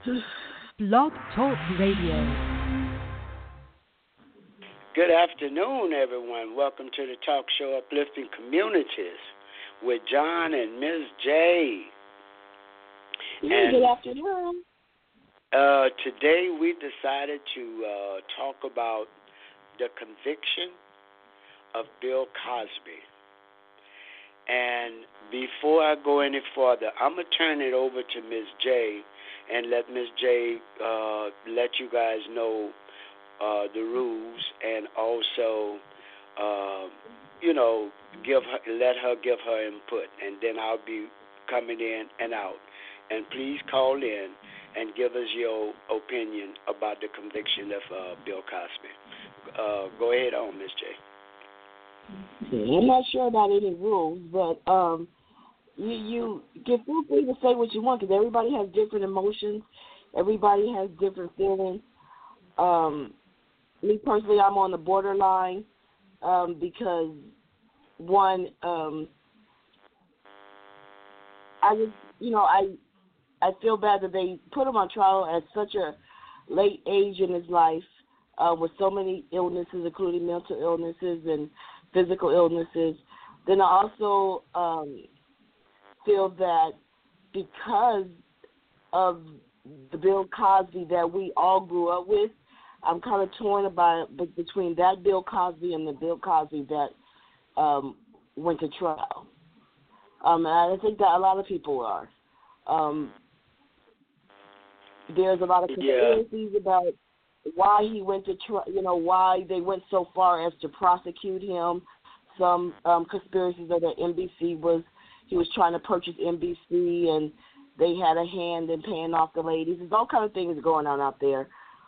Blog Talk Radio. Good afternoon, everyone. Welcome to the talk show Uplifting Communities with John and Ms. J. Good afternoon. Today we decided to talk about the conviction of Bill Cosby. And before I go any further, I'm going to turn it over to Ms. J and let Ms. J let you guys know the rules and also, let her give her input. And then I'll be coming in and out. And please call in and give us your opinion about the conviction of Bill Cosby. Go ahead on, Ms. J. I'm not sure about any rules, but you can feel free to say what you want because everybody has different emotions. Everybody has different feelings. Me personally, I'm on the borderline because, one, I feel bad that they put him on trial at such a late age in his life with so many illnesses, including mental illnesses and physical illnesses. Then I also feel that because of the Bill Cosby that we all grew up with, I'm kind of torn between that Bill Cosby and the Bill Cosby that went to trial. And I think that a lot of people are. There's a lot of conspiracies about why he went to trial, why they went so far as to prosecute him. Some conspiracies are that he was trying to purchase NBC and they had a hand in paying off the ladies. There's all kinds of things going on out there.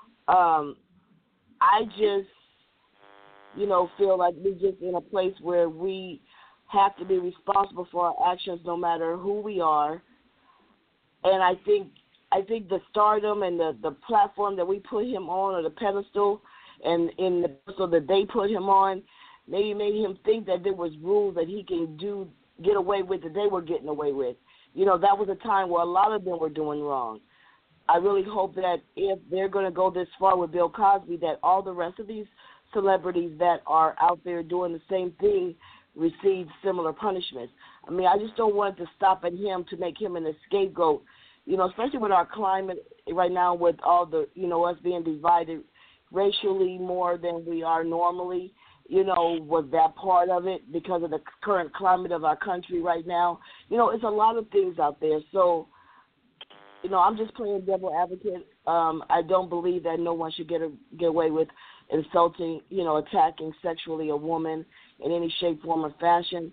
I just, feel like we're just in a place where we have to be responsible for our actions no matter who we are. And I think the stardom and the platform that we put him on, or the pedestal, and in the pedestal that they put him on, maybe made him think that there was rules that he can get away with that they were getting away with. That was a time where a lot of them were doing wrong. I really hope that if they're going to go this far with Bill Cosby, that all the rest of these celebrities that are out there doing the same thing receive similar punishments. I mean, I just don't want it to stop at him to make him an scapegoat, especially with our climate right now with all the, us being divided racially more than we are normally. Was that part of it because of the current climate of our country right now? It's a lot of things out there. So, I'm just playing devil advocate. I don't believe that no one should get away with insulting, attacking sexually a woman in any shape, form, or fashion.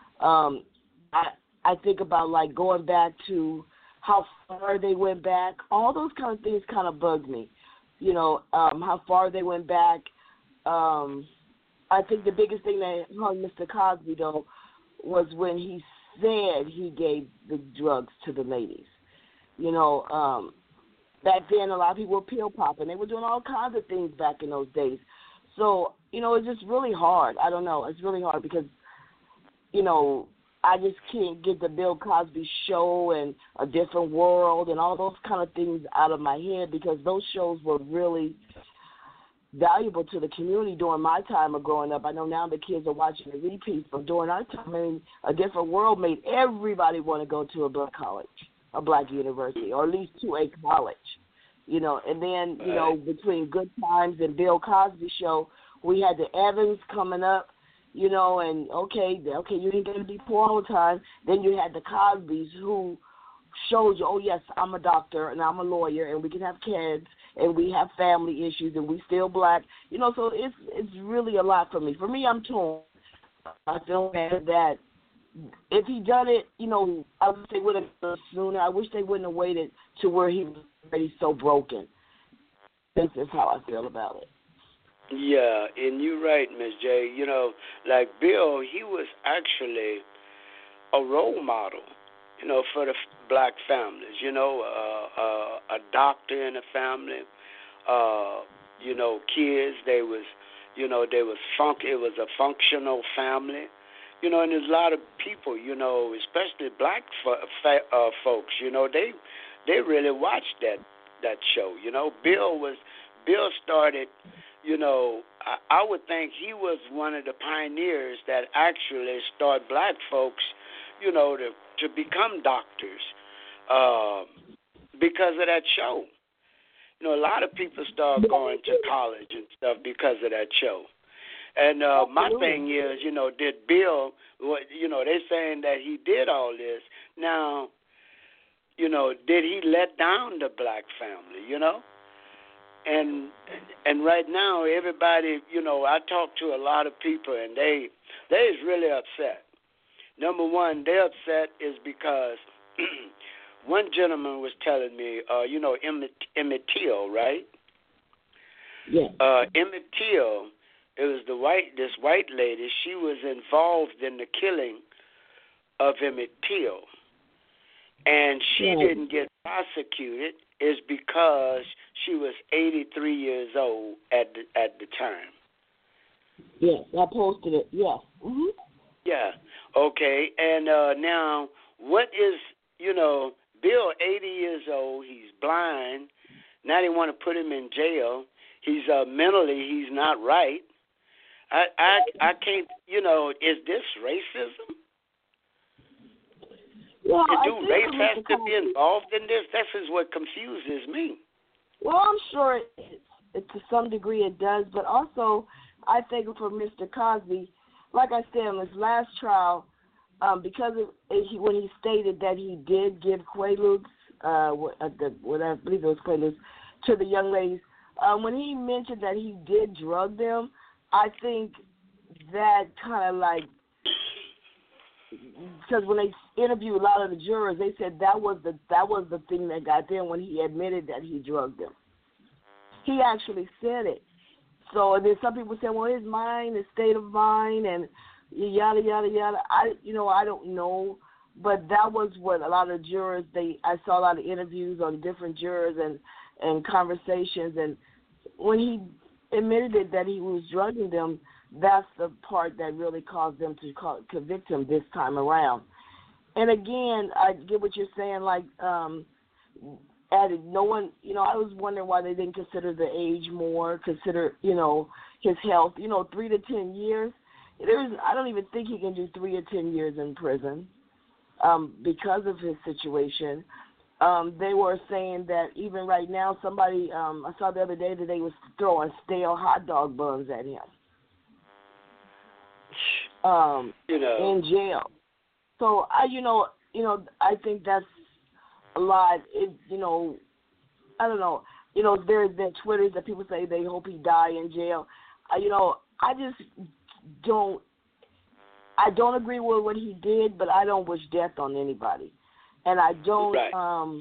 I think about, like, going back to how far they went back. All those kind of things kind of bugged me, how far they went back. I think the biggest thing that hung Mr. Cosby, though, was when he said he gave the drugs to the ladies. Back then a lot of people were pill popping. They were doing all kinds of things back in those days. So, it's just really hard. I don't know. It's really hard because, I just can't get the Bill Cosby show and A Different World and all those kind of things out of my head because those shows were really valuable to the community during my time of growing up. I know now the kids are watching the repeats, but during our time, A Different World made everybody want to go to a black college, a black university, or at least to a college, And then, between Good Times and Bill Cosby show, we had the Evans coming up, and okay, you ain't gonna be poor all the time. Then you had the Cosbys who showed you, oh yes, I'm a doctor and I'm a lawyer and we can have kids and we have family issues and we still black, So it's really a lot for me. For me, I'm torn. I feel bad that if he done it, I wish they would have done it sooner. I wish they wouldn't have waited to where he was already so broken. That's just how I feel about it. Yeah, and you're right, Ms. J. Like Bill, he was actually a role model, for the black families. A doctor in the family, kids. They was, it was a functional family. And there's a lot of people, especially black folks, they really watch that that show. You know, Bill started. You know, I would think he was one of the pioneers that actually start black folks, you know, to become doctors because of that show. You know, a lot of people start going to college and stuff because of that show. And my thing is, you know, did Bill, you know, they're saying that he did all this. Now, you know, did he let down the black family, you know? And right now, everybody, you know, I talk to a lot of people, and they is really upset. Number one, they're upset is because one gentleman was telling me, you know, Emmett Till, right? Yeah. Emmett Till, it was this white lady. She was involved in the killing of Emmett Till, and she didn't get prosecuted. Is because she was 83 years old at the time. Yes, I posted it. Yes. Mhm. Yeah. Okay. And now, what is, you know, Bill, 80 years old. He's blind. Now they want to put him in jail. He's mentally, he's not right. I can't, you know, is this racism? Well, do race has to be involved in this? This is what confuses me. Well, I'm sure to some degree it does, but also I think for Mr. Cosby, like I said in his last trial, because when he stated that he did give Quaaludes, what I believe it was Quaaludes, to the young ladies, when he mentioned that he did drug them, I think that kind of like, because when they interviewed a lot of the jurors, they said that was the thing that got them when he admitted that he drugged them. He actually said it. So and then some people say, well, his mind, his state of mind, and yada yada yada. I don't know, but that was what a lot of jurors. I saw a lot of interviews on different jurors and conversations, and when he admitted it that he was drugging them, that's the part that really caused them to convict him this time around. And again, I get what you're saying, like, added no one, you know, I was wondering why they didn't consider the age more, consider, you know, his health, 3 to 10 years. I don't even think he can do 3 or 10 years in prison because of his situation. They were saying that even right now, somebody, I saw the other day that they was throwing stale hot dog buns at him. In jail. So I think that's a lot. I don't know. There's been Twitters that people say they hope he die in jail. I just don't. I don't agree with what he did, but I don't wish death on anybody, and I don't. Right.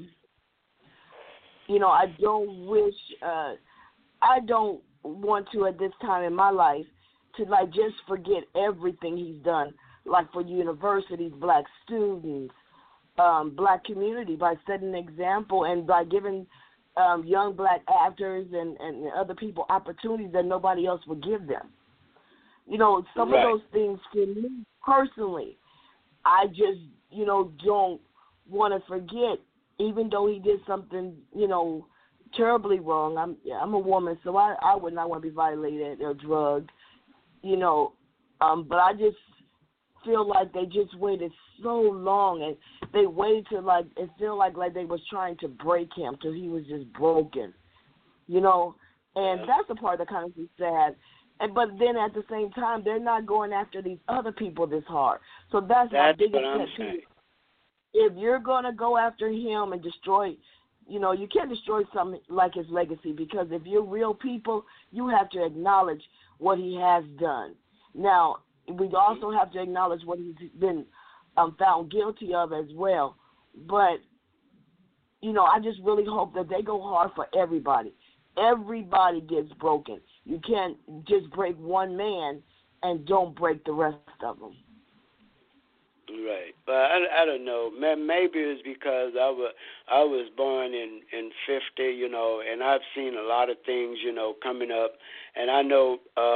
I don't wish. I don't want to at this time in my life to just forget everything he's done, like for universities, black students, black community, by setting an example and by giving young black actors and other people opportunities that nobody else would give them. Some right. of those things for me personally, I just, don't want to forget, even though he did something, terribly wrong. I'm a woman, so I would not want to be violated or drugged. But I just feel like they just waited so long, and they waited to it feel like they was trying to break him till he was just broken, and that's the part that kind of is sad. But then at the same time, they're not going after these other people this hard. So that's my biggest pet peeve. If you're going to go after him and destroy, you can't destroy something like his legacy, because if you're real people, you have to acknowledge what he has done. Now, we also have to acknowledge what he's been found guilty of as well. But, I just really hope that they go hard for everybody. Everybody gets broken. You can't just break one man and don't break the rest of them. Right, but I don't know. Maybe it's because I was born in 50, and I've seen a lot of things, coming up, and I know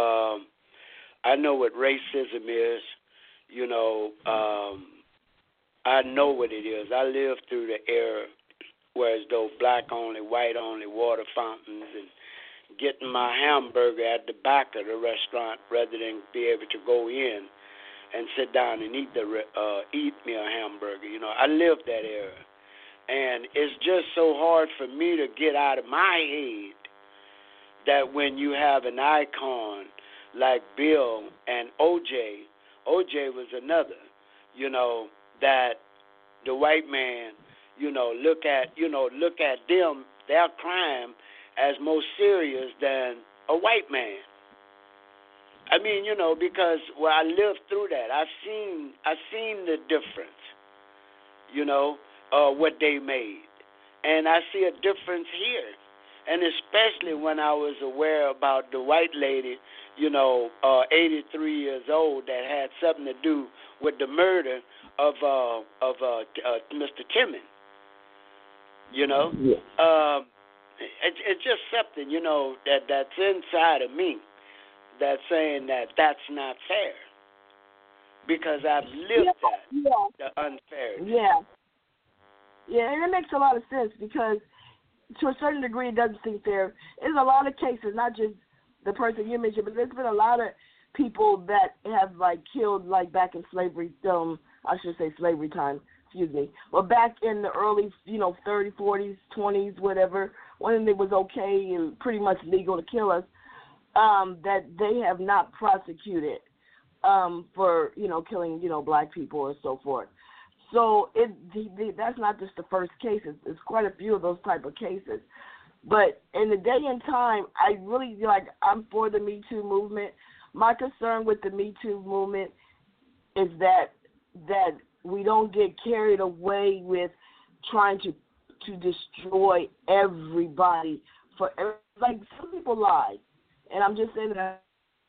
what racism is. I know what it is. I lived through the era whereas though black only, white only, water fountains, and getting my hamburger at the back of the restaurant rather than be able to go in and sit down and eat me a hamburger. You know, I lived that era, and it's just so hard for me to get out of my head that when you have an icon like Bill and OJ was another, you know, that the white man, look at them, their crime as more serious than a white man. I mean, because I lived through that. I've seen the difference, what they made. And I see a difference here. And especially when I was aware about the white lady, 83 years old, that had something to do with the murder of Mr. Timmons. Yeah. It's just something, that's inside of me that's saying that that's not fair, because I've lived the unfairness. Yeah, and it makes a lot of sense, because to a certain degree it doesn't seem fair. There's a lot of cases, not just the person you mentioned, but there's been a lot of people that have killed back in slavery, I should say slavery time, well, back in the early, 30s, 40s, 20s, whatever, when it was okay and pretty much legal to kill us, that they have not prosecuted for, killing, black people or so forth. So that's not just the first case. It's quite a few of those type of cases. But in the day and time, I really, I'm for the Me Too movement. My concern with the Me Too movement is that we don't get carried away with trying to destroy everybody. Some people lie, and I'm just saying that.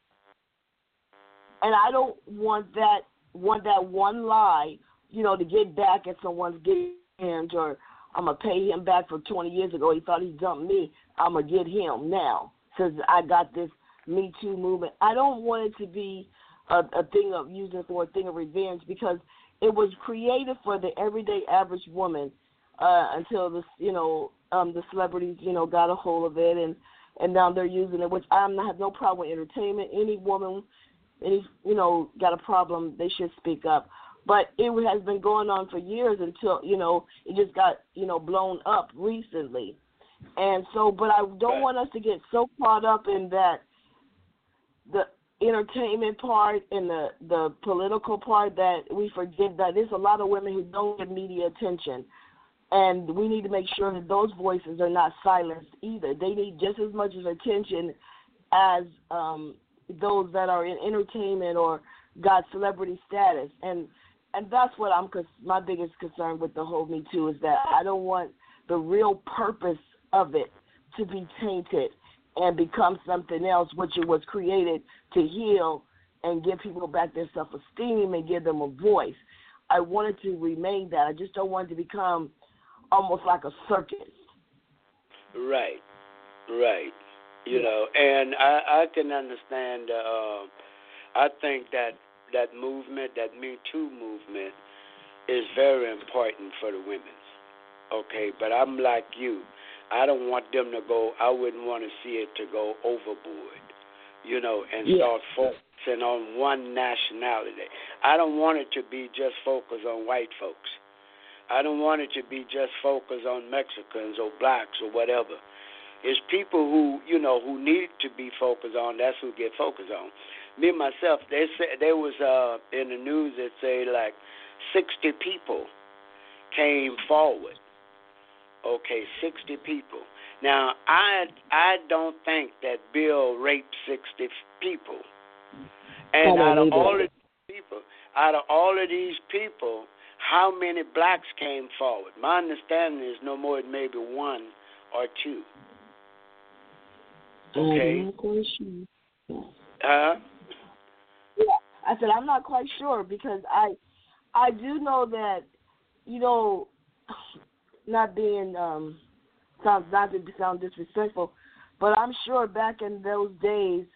And I don't want that one lie, to get back at someone's hands, or I'm going to pay him back for 20 years ago. He thought he dumped me. I'm going to get him now since I got this Me Too movement. I don't want it to be a thing of using for a thing of revenge, because it was created for the everyday average woman until the celebrities, got a hold of it, and now they're using it, which I have no problem with entertainment. Any woman, got a problem, they should speak up. But it has been going on for years until, it just got, blown up recently. And so, but I don't want us to get so caught up in that, the entertainment part and the political part, that we forget that there's a lot of women who don't get media attention. And we need to make sure that those voices are not silenced either. They need just as much as attention as those that are in entertainment or got celebrity status. And that's what my biggest concern with the whole Me Too is, that I don't want the real purpose of it to be tainted and become something else, which it was created to heal and give people back their self-esteem and give them a voice. I want it to remain that. I just don't want it to become almost like a circus. Right. And I can understand. I think that movement, that Me Too movement, is very important for the women. Okay, but I'm like you. I don't want them to go. I wouldn't want to see it to go overboard, and start focusing on one nationality. I don't want it to be just focused on white folks. I don't want it to be just focused on Mexicans or blacks or whatever. It's people who need to be focused on. That's who get focused on. Me myself, they said there was in the news that say 60 people came forward. Okay, 60 people. Now I don't think that Bill raped 60 people. And out of all of these people, how many blacks came forward? My understanding is no more than maybe one or two. Okay. I'm not quite sure. Huh? Yeah, I said I'm not quite sure, because I do know that, not being not to sound disrespectful, but I'm sure back in those days,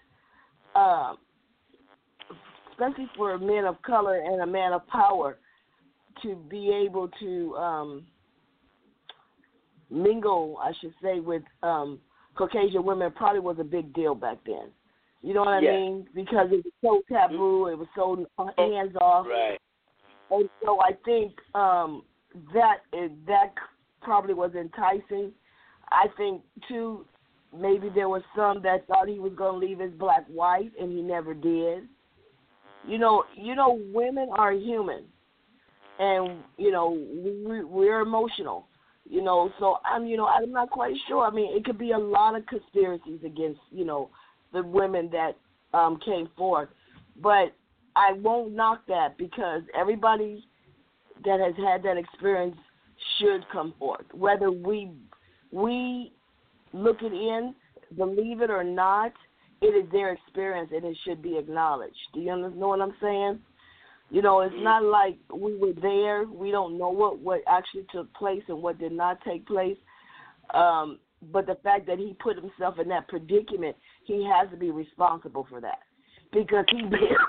especially for a man of color and a man of power, to be able to mingle, I should say, with Caucasian women probably was a big deal back then. You know what I mean? Because it was so taboo, it was so hands off. Right. And so I think that probably was enticing. I think too, maybe there was some that thought he was going to leave his black white, and he never did. You know, women are human, and we're emotional. So I'm not quite sure. I mean, it could be a lot of conspiracies against the women that came forth, but I won't knock that because everybody that has had that experience should come forth, whether we look it in, believe it or not. It is their experience, and it should be acknowledged. Do you know what I'm saying? It's not like we were there. We don't know what actually took place and what did not take place. But the fact that he put himself in that predicament, he has to be responsible for that because he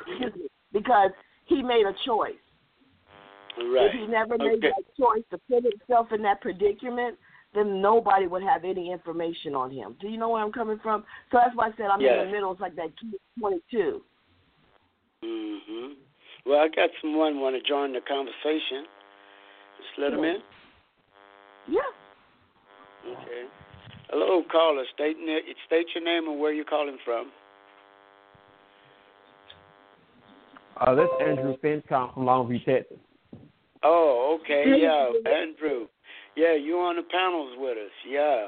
made a choice. Right. If he never made that choice to put himself in that predicament, then nobody would have any information on him. Do you know where I'm coming from? So that's why I said I'm in the middle. It's like that 22. Mhm. Well, I got someone want to join the conversation. Just let them in. Yeah. Okay. Hello, caller. State your name and where you're calling from. This is Andrew Fincom from Longview, Texas. Oh, okay. Yeah, Andrew. Yeah, you on the panels with us. Yeah.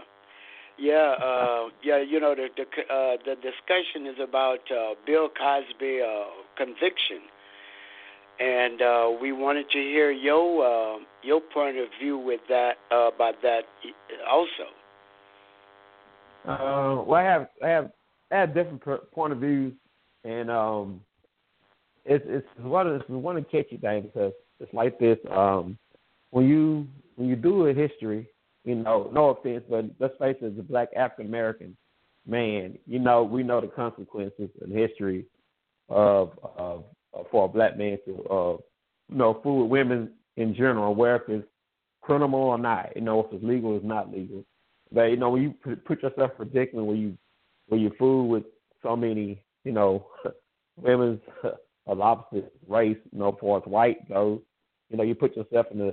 The discussion is about Bill Cosby conviction, and we wanted to hear your point of view with that about that also. Well, I have different point of views, and it's one of the catchy things because it's like this. When you do a history, no offense, but let's face it, as a black African American man, we know the consequences and history of for a black man to fool with women in general, whether it's criminal or not, if it's legal or it's not legal. But when you put yourself in a predicament where you fool with so many, women of the opposite race, for as white goes, you put yourself in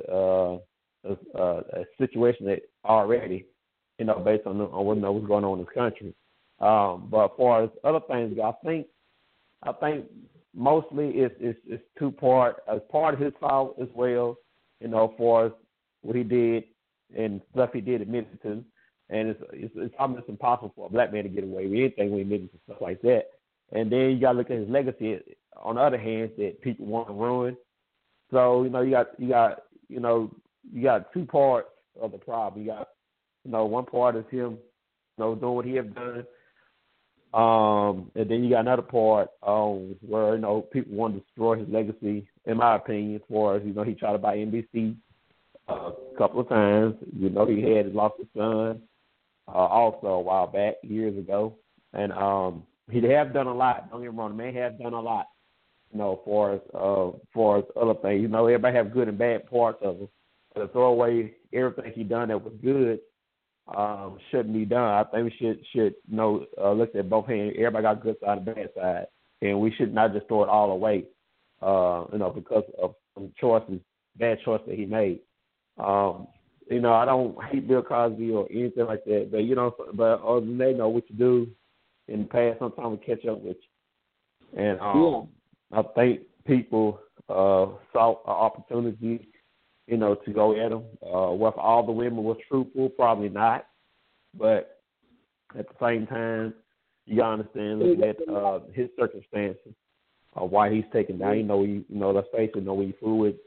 a situation that already, based on what's going on in this country. But as far as other things go, I think mostly it's two part. As part of his fault as well, as far as what he did and stuff he did at Midtown. And it's almost impossible for a black man to get away with anything when he admits to stuff like that. And then you got to look at his legacy. On the other hand, that people want to ruin. So you got two parts of the problem. You got one part is him, doing what he has done. And then you got another part where people want to destroy his legacy. In my opinion, as far as he tried to buy NBC a couple of times. He lost his son. Also a while back, years ago. And he have done a lot. Don't get me wrong, the man has done a lot, for as other things. Everybody have good and bad parts of him. But to throw away everything he done that was good shouldn't be done. I think we should look at both hands. Everybody got good side and bad side. And we should not just throw it all away, because of some choices, bad choices that he made. I don't hate Bill Cosby or anything like that, but other than they know what you do in the past, sometimes we catch up with you. And I think people saw an opportunity, to go at him. Whether all the women was truthful, probably not. But at the same time, you gotta understand, looking at his circumstances, why he's taken down. Let's face it, when you fool with,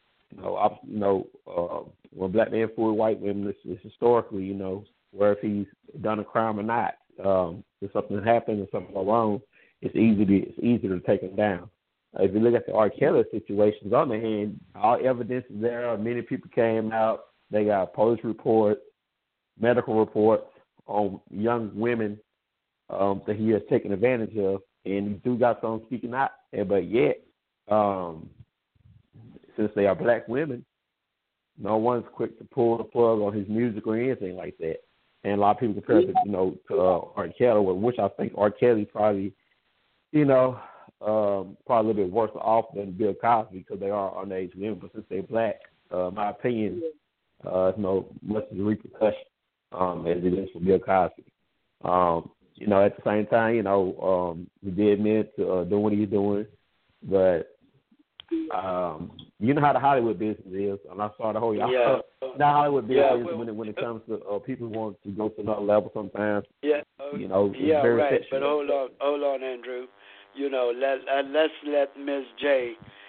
when black men fool with white women, it's historically, where if he's done a crime or not, if something happened or something go wrong, it's easier to take him down. If you look at the R. Kelly situations, on the hand, all evidence is there. Many people came out. They got police reports, medical reports on young women that he has taken advantage of, and he do got some speaking out. But yet, since they are black women, no one's quick to pull the plug on his music or anything like that. And a lot of people compare it, to R. Kelly, which I think R. Kelly probably, probably a little bit worse off than Bill Cosby because they are underage women, but since they're black, my opinion, it's no much of a repercussion as it is for Bill Cosby. At the same time, he did admit to doing what he's doing, but you know how the Hollywood business is, and I saw the whole Hollywood business when it comes to people who want to go to another level sometimes. It's very right. sexual. But hold on, Andrew. Let's let Ms. J.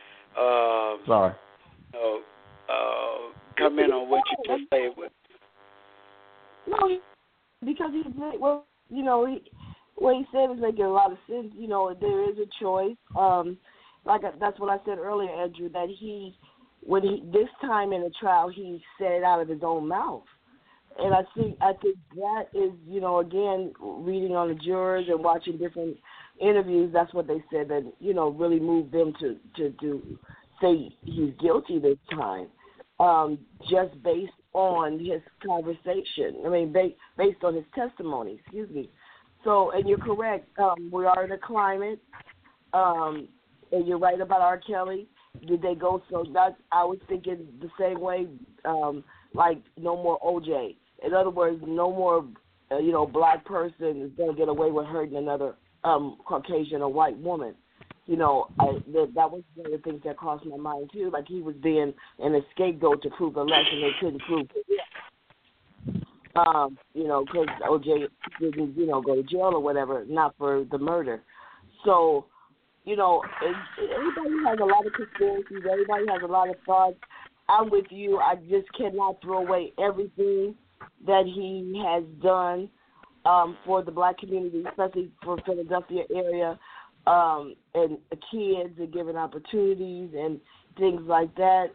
Come in on what you just said. No, because what he said was making a lot of sense. There is a choice. That's what I said earlier, Andrew, that this time in the trial, he said it out of his own mouth. And I think that is, again, reading on the jurors and watching different interviews, that's what they said that, really moved them to say he's guilty this time, just based on his conversation. I mean, based on his testimony, excuse me. So, and you're correct, we are in a climate, and you're right about R. Kelly. Did they go I was thinking the same way, like no more OJ. In other words, no more, black person is going to get away with hurting another Caucasian or white woman. That was one of the things that crossed my mind too. Like he was being an scapegoat to prove a lesson they couldn't prove. Because OJ didn't, go to jail or whatever, not for the murder. So, everybody has a lot of conspiracies. Everybody has a lot of thoughts. I'm with you. I just cannot throw away everything that he has done for the black community, especially for Philadelphia area, and the kids and giving opportunities and things like that.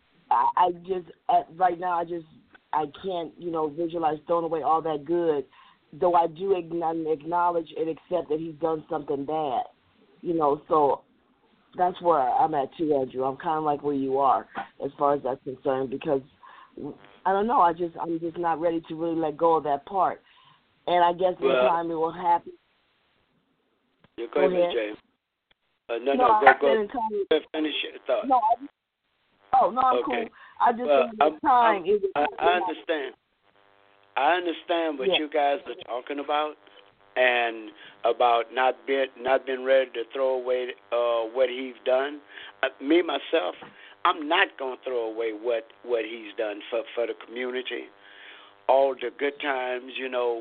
Right now, I can't, visualize throwing away all that good, though I do acknowledge and accept that he's done something bad. So that's where I'm at too, Andrew. I'm kind of like where you are as far as that's concerned because, I don't know, I'm just not ready to really let go of that part. And I guess in time it will happen. Go ahead, James. Go. Finish your thought. I'm okay. cool. I just think time is. I understand. I understand what you guys are talking about, and about not being ready to throw away what he's done. Me myself, I'm not gonna throw away what he's done for the community. All the good times,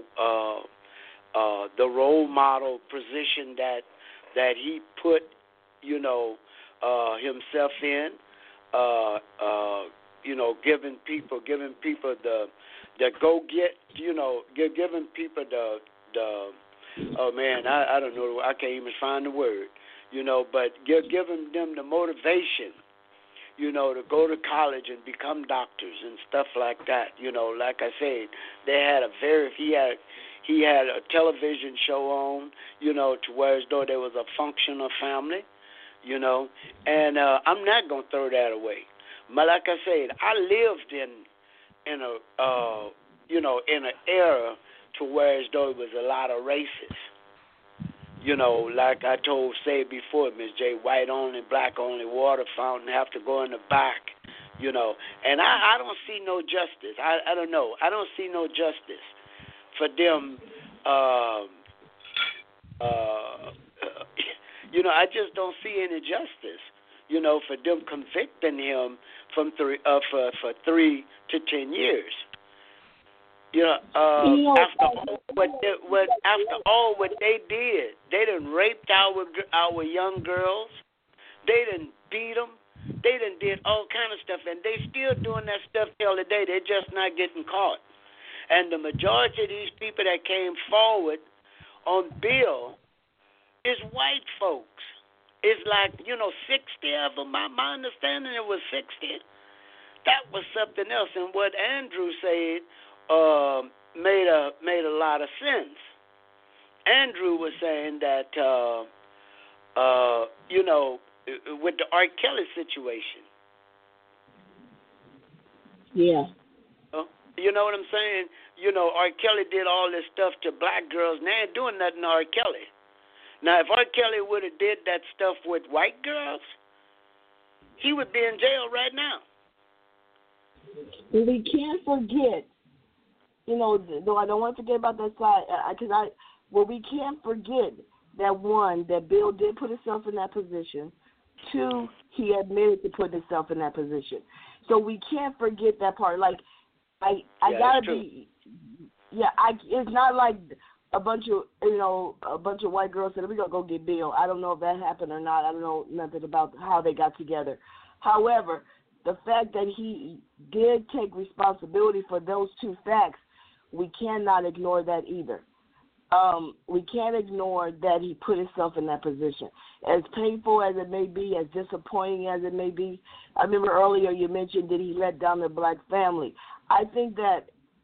the role model position that he put, himself in, giving people the go get, giving people the oh man, I don't know, I can't even find the word, but giving them the motivation, to go to college and become doctors and stuff like that. Like I said, he had a television show on, to where as though there was a functional family, and I'm not gonna throw that away. But like I said, I lived in an era to where as though it was a lot of races. Like I said before, Ms. J, white only, black only, water fountain have to go in the back, And I don't see no justice. I don't know. I don't see no justice for them. I just don't see any justice, for them convicting him for 3 to 10 years. After all what they did, they done raped our young girls, they done beat them, they done did all kind of stuff, and they still doing that stuff till today. They're just not getting caught. And the majority of these people that came forward on bill is white folks. It's like 60 of them. My understanding it was 60. That was something else, and what Andrew said made a lot of sense. Andrew was saying that with the R. Kelly situation, Yeah. You know what I'm saying? You know, R. Kelly did all this stuff to black girls, and they ain't doing nothing to R. Kelly. Now, if R. Kelly would have did that stuff with white girls, he would be in jail right now. We can't forget, though I don't want to forget about that side, we can't forget that, one, that Bill did put himself in that position. Two, he admitted to putting himself in that position. So we can't forget that part. Like, I gotta be, it's not like a bunch of white girls said, we're gonna go get Bill. I don't know if that happened or not. I don't know nothing about how they got together. However, the fact that he did take responsibility for those two facts, we cannot ignore that either. We can't ignore that he put himself in that position. As painful as it may be, as disappointing as it may be, I remember earlier you mentioned that he let down the black family. I think that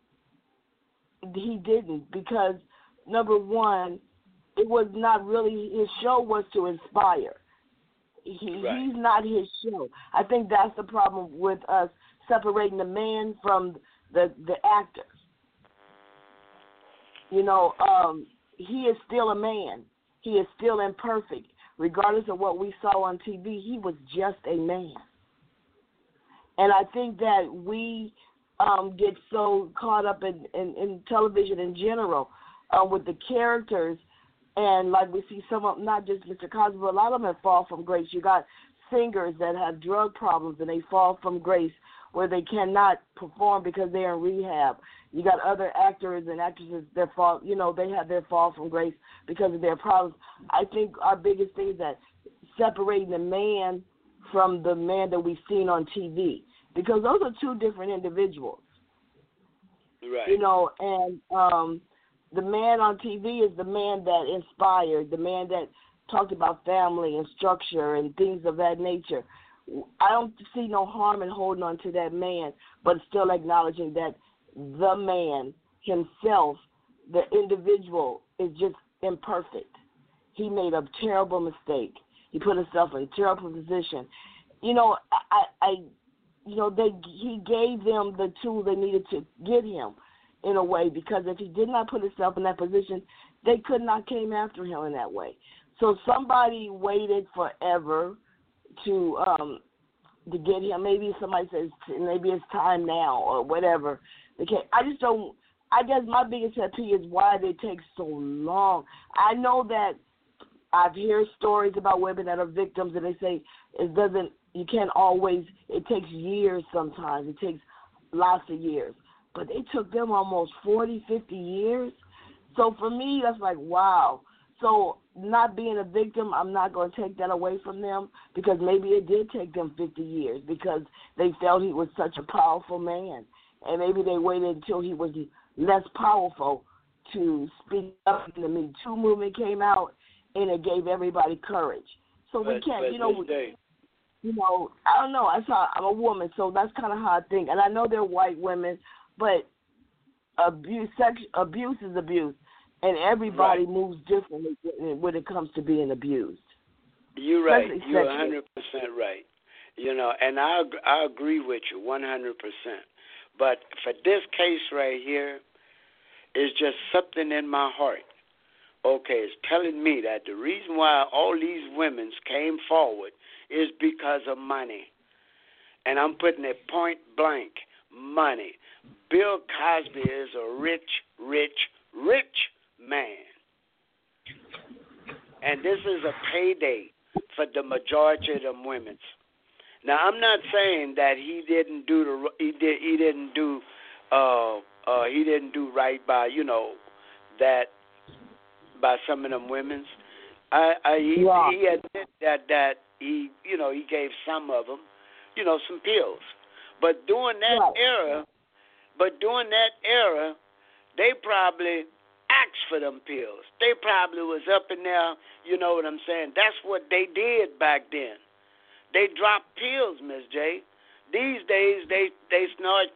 he didn't because, number one, it was not really, his show was to inspire. He's not his show. I think that's the problem with us separating the man from the actor. He is still a man. He is still imperfect. Regardless of what we saw on TV, he was just a man. And I think that we get so caught up in television in general with the characters, and like we see some of, not just Mr. Cosby, but a lot of them have fallen from grace. You got singers that have drug problems and they fall from grace where they cannot perform because they're in rehab. You got other actors and actresses that fall, they have their fall from grace because of their problems. I think our biggest thing is that separating the man from the man that we've seen on TV, because those are two different individuals. Right. And the man on TV is the man that inspired, the man that talked about family and structure and things of that nature. I don't see no harm in holding on to that man, but still acknowledging that the man himself, the individual, is just imperfect. He made a terrible mistake. He put himself in a terrible position. He gave them the tool they needed to get him in a way, because if he did not put himself in that position, they could not came after him in that way. So somebody waited forever to get him. Maybe somebody says maybe it's time now or whatever. I guess my biggest pet peeve is why they take so long. I know that I've heard stories about women that are victims and they say you can't always, it takes years sometimes. It takes lots of years. But it took them almost 40, 50 years. So for me, that's like, wow. So not being a victim, I'm not going to take that away from them, because maybe it did take them 50 years because they felt he was such a powerful man. And maybe they waited until he was less powerful to speak up. And the Me Too movement came out, and it gave everybody courage. So we can't, I don't know. I'm a woman, so that's kind of how I think. And I know they're white women, but abuse is abuse, and everybody moves differently when it comes to being abused. You're right. You're 100% right. And I agree with you 100%. But for this case right here, it's just something in my heart. Okay, it's telling me that the reason why all these women came forward is because of money. And I'm putting it point blank, money. Bill Cosby is a rich, rich, rich man. And this is a payday for the majority of them women. Now, I'm not saying that he didn't do right by that by some of them women. He admitted that he gave some of them some pills, but during that era, they probably asked for them pills. They probably was up in there. You know what I'm saying? That's what they did back then. They dropped pills, Miss J. These days, they snort,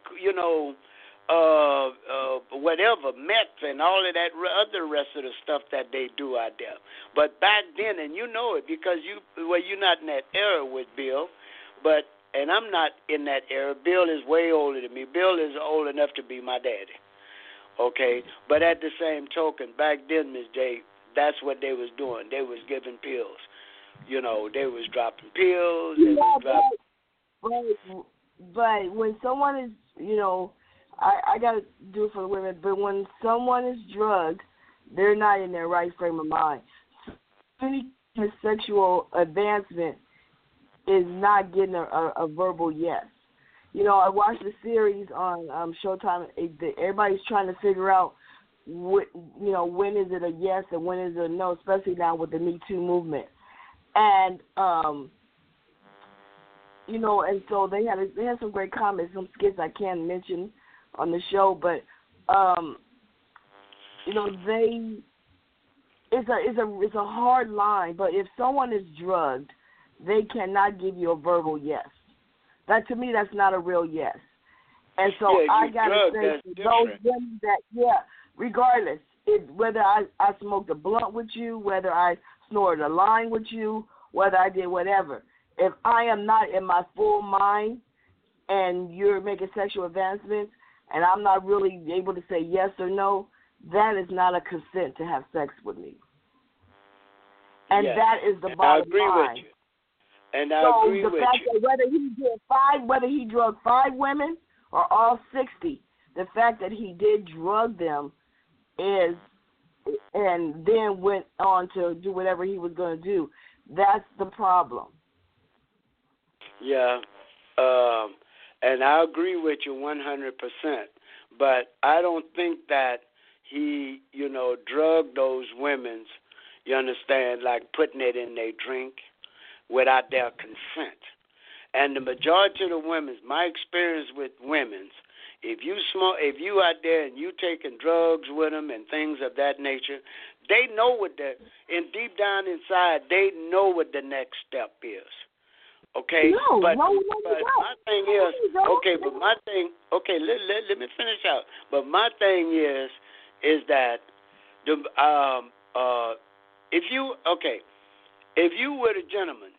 whatever, meth and all of that other rest of the stuff that they do out there. But back then, and you know it because you're not in that era with Bill, but and I'm not in that era. Bill is way older than me. Bill is old enough to be my daddy. Okay, but at the same token, back then, Miss J, that's what they was doing. They was giving pills. You know, they was dropping pills. They was dropping. But when someone is, you know, I got to do it for the women, but when someone is drugged, they're not in their right frame of mind. Any sexual advancement is not getting a verbal yes. You know, I watched the series on Showtime. Everybody's trying to figure out, when is it a yes and when is it a no, especially now with the Me Too movement. And, you know, and so they had some great comments, some skits I can't mention on the show, but, you know, it's a hard line, but if someone is drugged, they cannot give you a verbal yes. That, to me, that's not a real yes. And so I got to say, those women that, regardless, whether I smoked a blunt with you, whether I snorted a line with you, whether I did whatever, if I am not in my full mind and you're making sexual advancements and I'm not really able to say yes or no, that is not a consent to have sex with me. And that is the bottom line. I agree with you. And I agree with you. So the fact that whether he drugged 5 women or all 60, the fact that he did drug them and then went on to do whatever he was going to do, that's the problem. Yeah, and I agree with you 100%. But I don't think that he, you know, drugged those women, you understand, like putting it in their drink without their consent. And the majority of the women, my experience with women, if you out there and you taking drugs with them and things of that nature, they know deep down inside, they know what the next step is. Okay? But my thing is, let me finish out. But my thing is that if you were a gentleman,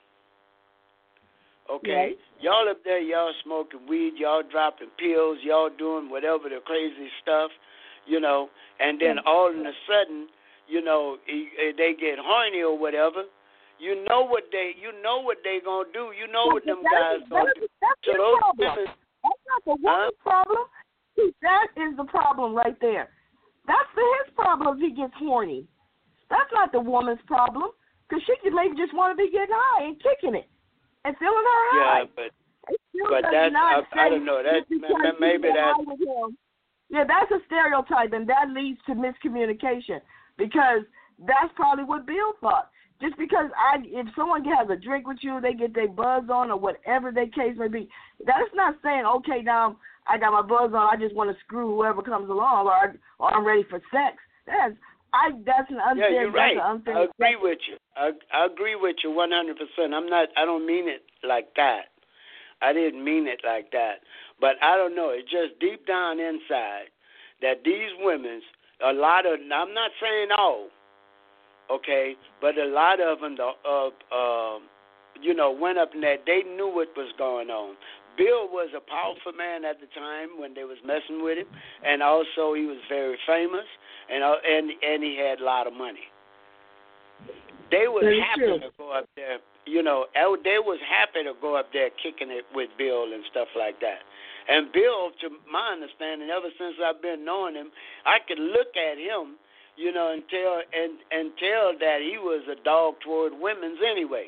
okay, y'all up there, y'all smoking weed, y'all dropping pills, y'all doing whatever the crazy stuff, you know, and then all of a sudden, you know, they get horny or whatever. You know what they gonna do. You know what them guys gonna do. That's the problem. That's not the woman's problem. That is the problem right there. That's his problem if he gets horny. That's not the woman's problem, because she could maybe just want to be getting high and kicking it and feeling her high. Yeah, but that's I don't know. That maybe that. Yeah, that's a stereotype, and that leads to miscommunication, because that's probably what Bill thought. Just because if someone has a drink with you, they get their buzz on or whatever their case may be, that's not saying, okay, now I got my buzz on, I just want to screw whoever comes along, or I'm ready for sex. That's an unfair. Yeah, you're right. I agree with you. I agree with you 100%. I don't mean it like that. I didn't mean it like that. But I don't know. It's just deep down inside that these women, a lot of, I'm not saying all, okay, but a lot of them, you know, went up in there. They knew what was going on. Bill was a powerful man at the time when they was messing with him, and also he was very famous, and he had a lot of money. They was happy to go up there, you know. They was happy to go up there kicking it with Bill and stuff like that. And Bill, to my understanding, ever since I've been knowing him, I could look at him, you know, and tell that he was a dog toward women's anyway.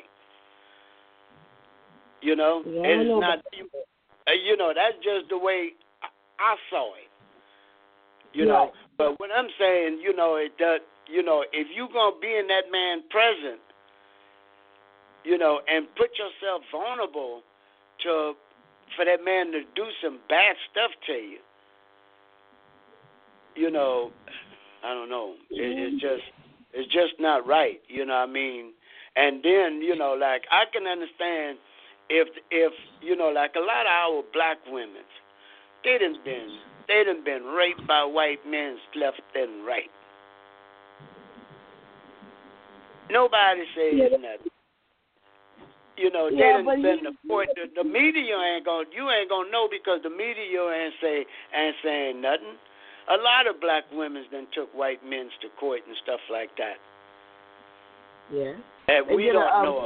You know, it's not. You know, that's just the way I saw it. You know, but what I'm saying, you know, you know, if you're gonna be in that man's presence, you know, and put yourself vulnerable for that man to do some bad stuff to you, you know, I don't know. It's just not right. You know what I mean? And then, you know, like I can understand if you know, like a lot of our black women, they done been raped by white men left and right. Nobody says nothing. You know, they Yeah, done but been the point. The media you ain't gonna know because the media ain't saying nothing. A lot of black women then took white men to court and stuff like that. Yeah. And we don't know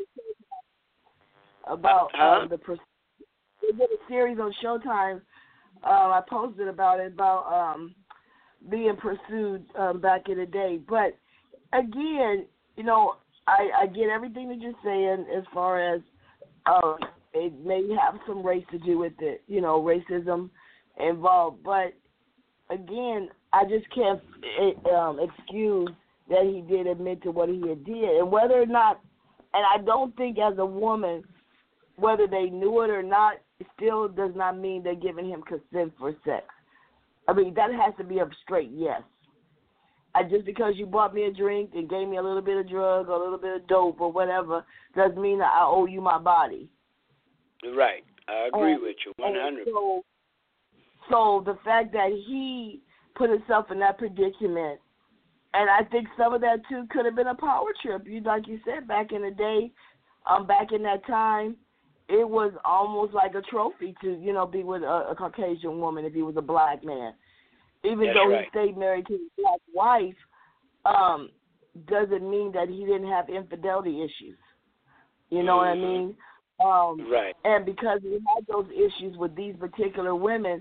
about they did a series on Showtime. I posted about it about being pursued back in the day. But again, you know, I get everything that you're saying as far as it may have some race to do with it, you know, racism involved. But again, I just can't excuse that he did admit to what he had did, and whether or not, and I don't think as a woman, whether they knew it or not, it still does not mean they're giving him consent for sex. I mean, that has to be a straight yes. Just because you bought me a drink and gave me a little bit of drug or a little bit of dope or whatever doesn't mean that I owe you my body. Right. I agree with you 100%. So the fact that he put himself in that predicament, and I think some of that, too, could have been a power trip. Like you said, back in the day, back in that time, it was almost like a trophy to, you know, be with a Caucasian woman if he was a black man. Even though he stayed married to his black wife, doesn't mean that he didn't have infidelity issues. You know what I mean? Right. And because he had those issues with these particular women,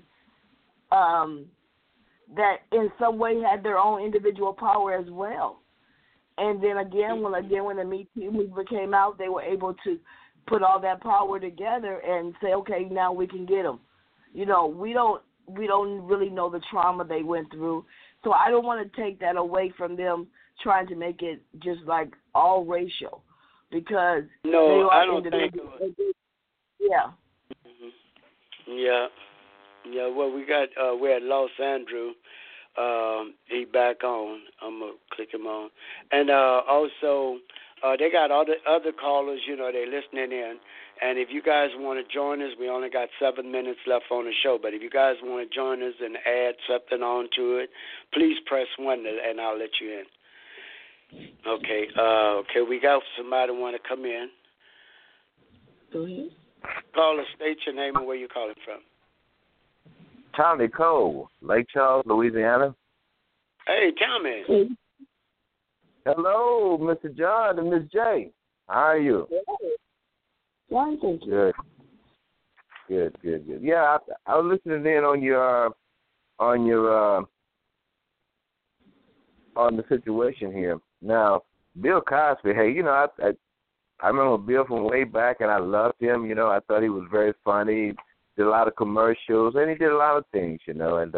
that in some way had their own individual power as well. And then again, when the Me Too movement came out, they were able to put all that power together and say, okay, now we can get them. You know, we don't really know the trauma they went through, so I don't want to take that away from them trying to make it just like all racial, because no, I don't think. Yeah. Mm-hmm. Yeah. Yeah, well, we're at Los Andrew. He back on. I'm going to click him on. And also, they got other callers, you know, they're listening in. And if you guys want to join us, we only got 7 minutes left on the show. But if you guys want to join us and add something on to it, please press 1 and I'll let you in. Okay, we got somebody want to come in. Go ahead. Caller, state your name and where you're calling from. Tommy Cole, Lake Charles, Louisiana. Hey, Tommy. Hey. Hello, Mr. John and Miss J. How are you? Fine, thank you. Good. Yeah, I was listening in on the situation here. Now, Bill Cosby. Hey, you know, I remember Bill from way back, and I loved him. You know, I thought he was very funny. Did a lot of commercials, and he did a lot of things, you know, and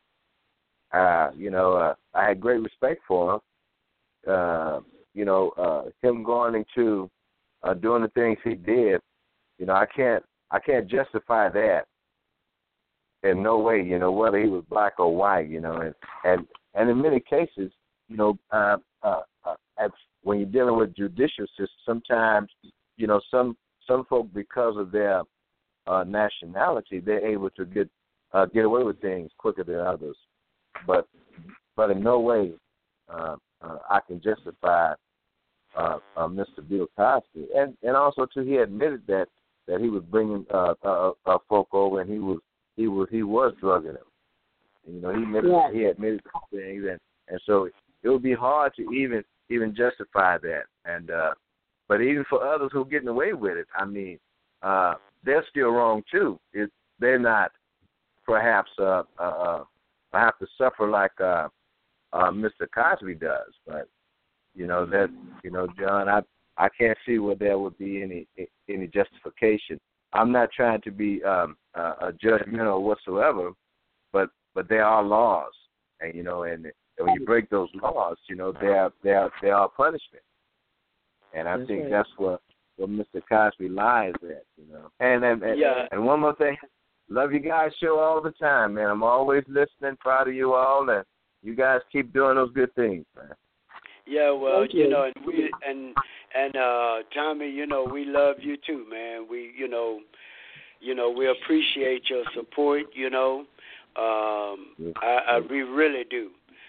I had great respect for him. Him going into doing the things he did, you know, I can't justify that in no way, you know, whether he was black or white, you know, and in many cases, you know, when you're dealing with judicial system, sometimes, you know, some folk, because of their nationality, they're able to get away with things quicker than others. But in no way I can justify Mr. Bill Cosby. And also too, he admitted that he was bringing folk over, and he was drugging them. You know, he admitted things, and so it would be hard to even justify that. And but even for others who are getting away with it, I mean, they're still wrong too. They're not perhaps have to suffer like Mr. Cosby does. But you know that, you know, John, I can't see where there would be any justification. I'm not trying to be a judgmental whatsoever, but there are laws, and you know, and when you break those laws, you know, there are punishment, and I think that's what Mr. Cosby lies at, you know. And one more thing, love you guys' show all the time, man. I'm always listening, proud of you all, and you guys keep doing those good things, man. Yeah, well, you know, and Tommy, you know, we love you too, man. We, you know, we appreciate your support. You know, we really do.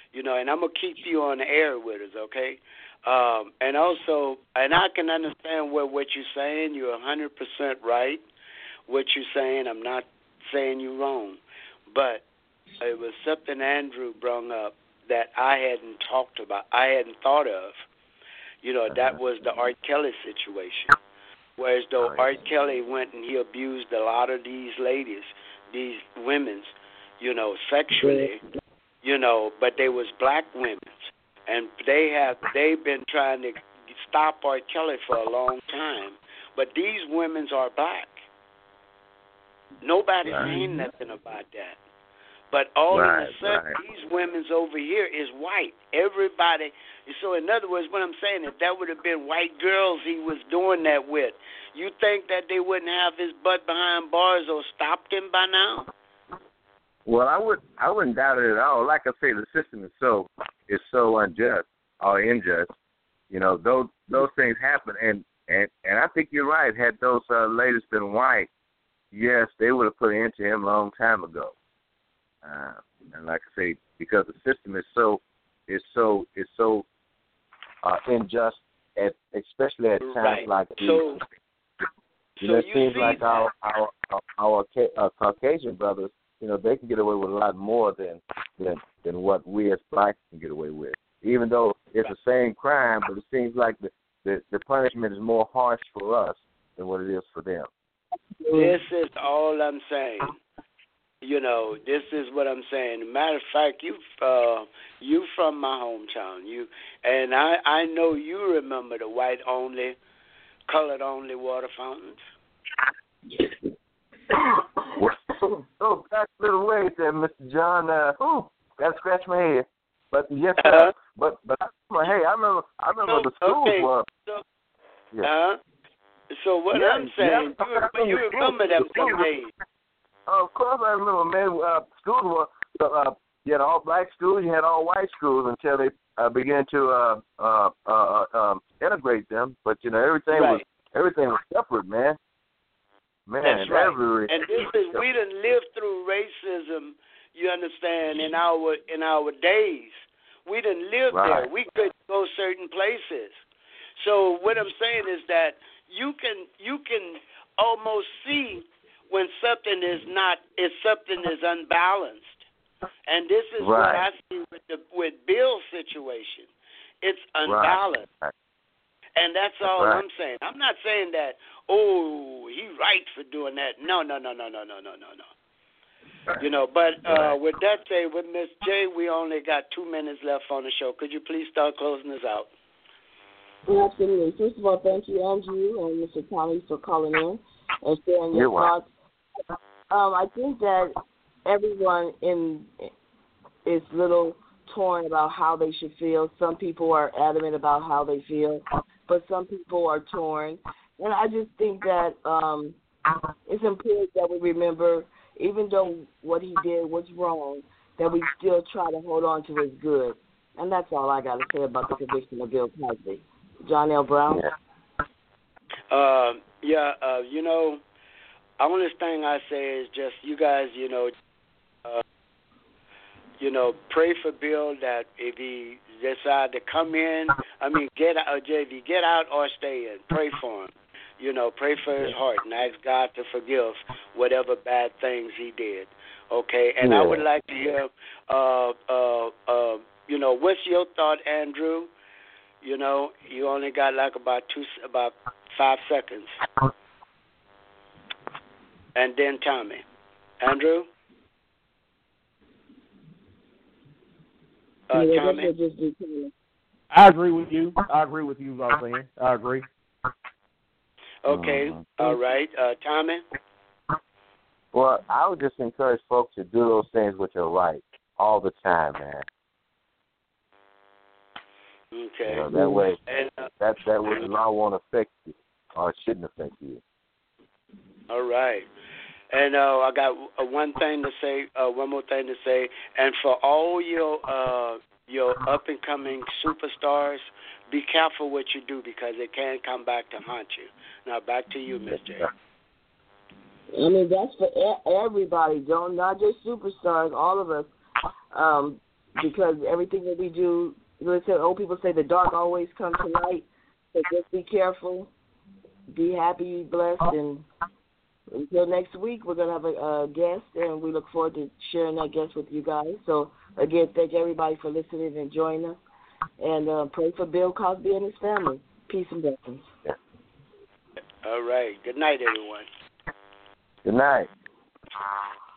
You know, and I'm gonna keep you on the air with us, okay? And also, and I can understand what you're saying. You're 100% right. What you're saying, I'm not saying you're wrong, but it was something Andrew brought up that I hadn't thought of. You know, that was the Art Kelly situation. Whereas though Art Kelly went and he abused a lot of these ladies, these women, you know, sexually, you know, but they was black women. And they've been trying to stop Art Kelly for a long time. But these women are black. Nobody's saying nothing about that. But all of a sudden, these women's over here is white. Everybody. So in other words, what I'm saying, if that would have been white girls he was doing that with, you think that they wouldn't have his butt behind bars or stopped him by now? Well, I wouldn't doubt it at all. Like I say, the system is so unjust or unjust. You know, those things happen, and I think you're right. Had those ladies been white, yes, they would have put an end to him a long time ago. And like I say, because the system is so unjust, especially at times like these. So it seems like our Caucasian brothers, you know, they can get away with a lot more than what we as blacks can get away with. Even though it's the same crime, but it seems like the punishment is more harsh for us than what it is for them. This is all I'm saying. You know, this is what I'm saying. Matter of fact, you from my hometown. And I know you remember the white only, colored only water fountains. Oh, that's a little ways there, Mr. John. That scratched my head. But yes, sir. But hey, I remember the schools were. So what I'm saying, you remember that from me. Of course, I remember, man. Schools were you had all black schools, you had all white schools until they began to integrate them. But you know, everything was separate, man. That's right. And this is we done lived through racism. You understand? In our days, we done lived there. We couldn't go certain places. So what I'm saying is that you can almost see when something is unbalanced. And this is what I see with Bill's situation. It's unbalanced. And that's all I'm saying. I'm not saying that, he right for doing that. No. You know, but with that said, with Miss J, we only got 2 minutes left on the show. Could you please start closing us out? Absolutely. First of all, thank you, Andrew and Mr. Tommy, for calling in and sharing your thoughts. I think that everyone is a little torn about how they should feel. Some people are adamant about how they feel, but some people are torn. And I just think that it's important that we remember, even though what he did was wrong, that we still try to hold on to his good. And that's all I got to say about the conviction of Bill Cosby. John L. Brown? You know, only thing I say is just you guys, pray for Bill that if he decide to come in, get out or stay in, pray for him. You know, pray for his heart and ask God to forgive whatever bad things he did. Okay, and I would like to hear, what's your thought, Andrew? You know, you only got like about 5 seconds. And then Tommy. Andrew? Tommy? I agree with you, Roseanne. I agree. Okay, all right. Tommy? Well, I would just encourage folks to do those things which are right all the time, man. Okay. You know, that way, that way the law won't affect you, or it shouldn't affect you. All right. And I got one more thing to say. And for all your up and coming superstars, be careful what you do because it can come back to haunt you. Now back to you, Ms. J. I mean, that's for everybody, not just superstars. All of us. because everything that we do, listen, old people say the dark always comes to light. So just be careful, be happy, be blessed, and until next week, we're going to have a guest, and we look forward to sharing that guest with you guys. So, again, thank everybody for listening and joining us, and pray for Bill Cosby and his family. Peace and blessings. All right. Good night, everyone. Good night.